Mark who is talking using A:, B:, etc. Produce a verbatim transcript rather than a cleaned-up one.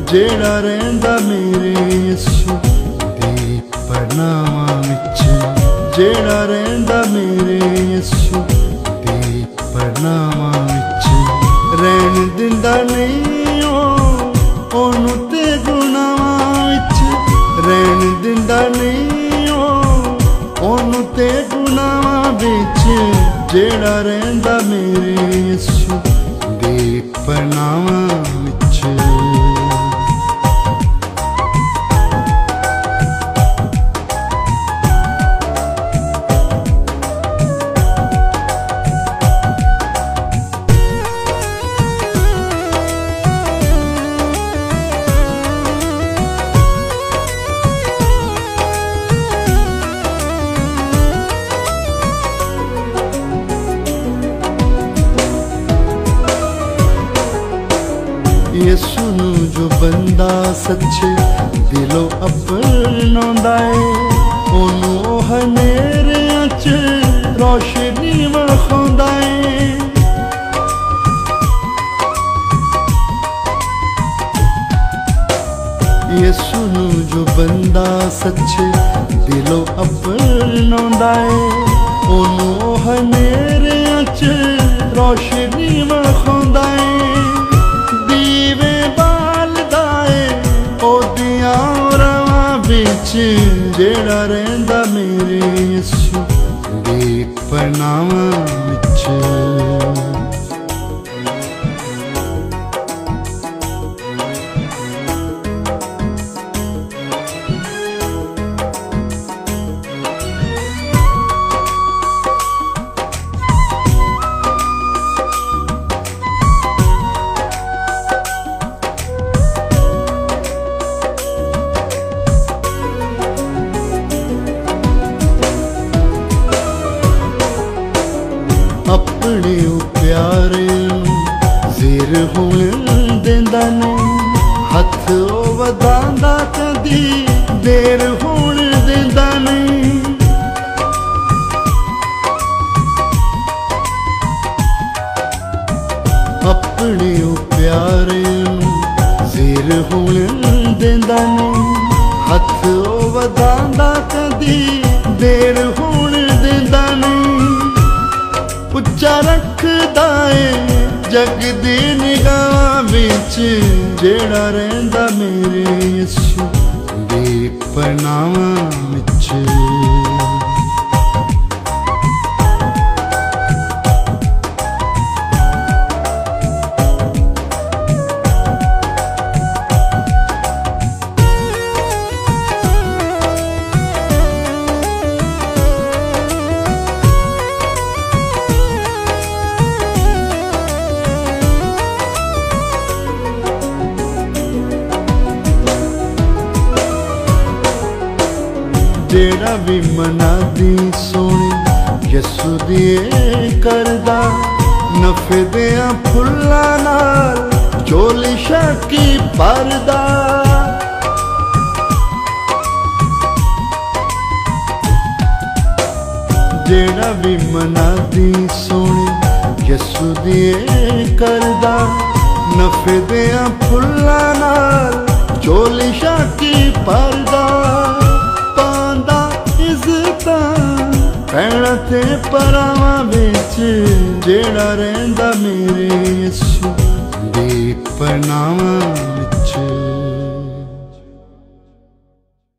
A: जेड़ा रहिंदा मेरे यीशु दी परनावां विच, जेड़ा रहिंदा मेरे यीशु दी परनावां विच। रहन दिंदा नहीं ओ ओनू ते गुनाहां विच, रहन दिंदा नहीं ओ ओनू ते गुनाहां विच। जेड़ा रहिंदा मेरे यीशु दी परनावां विच। यीशु नू जो बंदा सच्चे दिलों अपनाउंदा है, ओनू ओह हनेरियां च रोशनी विखाउंदा है। यीशु नू जो बंदा सच्चे दिलों अपनाउंदा है, ओनू ओह हनेरियां च रोशनी विखाउंदा है। दीवे बालदा है ओदियां रावां विच, जेड़ा रहिंदा मेरे यीशु दी परनावां विच। अपने प्यारे ज़ेर होण देंदा नहीं, हथ ओ वधांदा कदी देर होण देंदा नहीं। अपने प्यारे ज़ेर होण देंदा नहीं, हथ ओ वधांदा कदी देर होण देंदा नहीं। उच्चा रखदा है जग दी निगाहां विच, जेड़ा रहिंदा मेरे यीशु दी परनावां विच। जेड़ा भी मना दी सोनी यीशु दी करदा, नफे दियां फुल्लां नाल चोली शाकी भरदा। जेड़ा भी मना दी सोनी यीशु दी करदा, नफे दियां फुल्लां नाल चोली शाकी भरदा। भैणां ते भरावां विच, जेड़ा रहिंदा मेरे यीशु दी परनावां विच।